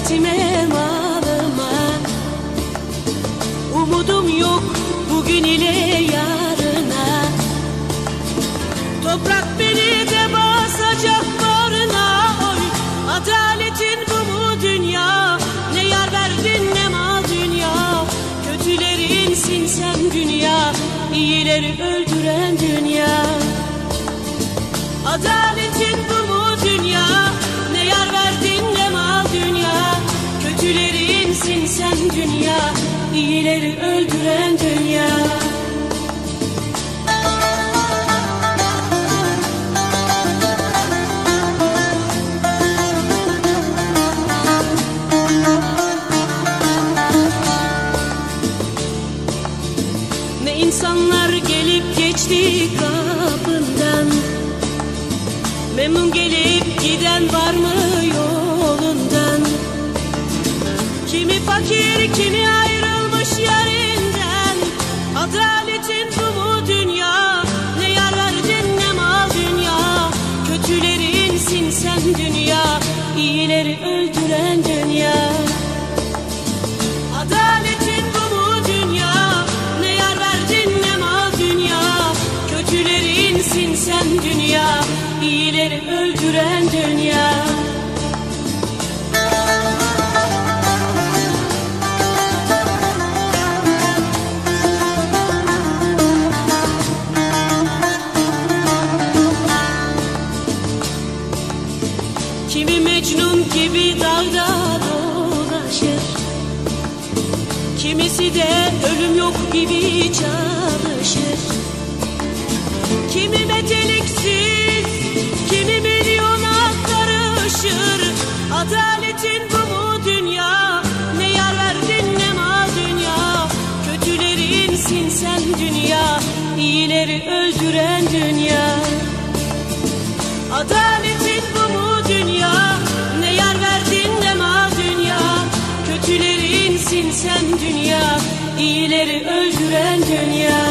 nefesime, malıma. Umudum yok bugün ile yarına. Toprak beni de basacak bağrına. Oy, adaletin bu mu dünya? Ne yar verdin ne mal dünya. Kötülerinsin sen dünya, iyileri öldüren dünya. Adaletin bu mu dünya? Ne yar verdin ne mal dünya. Kötülerinsin sen dünya, iyileri öldüren dünya. Ne insanlar gelip geçti kapından. Memnun gelip giden var mı yolundan? Kimi fakir kimi ayrılmış yerinden. Adaletin bu mu dünya? Ne yar verdin ne mal dünya. Kötülerinsin sen dünya, iyileri öldüren dünya. Adaletin bu mu dünya? Ne yar verdin ne mal dünya. Kötülerinsin sen dünya, iyileri öldüren dünya. Kimi Mecnun gibi dağda dolaşır, kimisi de ölüm yok gibi çalışır. Kimi meteliksiz, kimi milyona karışır. Adaletin bu mu dünya? Ne yar verdin ne mal dünya. Kötülerinsin sen dünya, iyileri öldüren dünya. Adaletin bu mu dünya? Ne yar verdin ne mal dünya. Kötülerinsin sen dünya, iyileri öldüren dünya.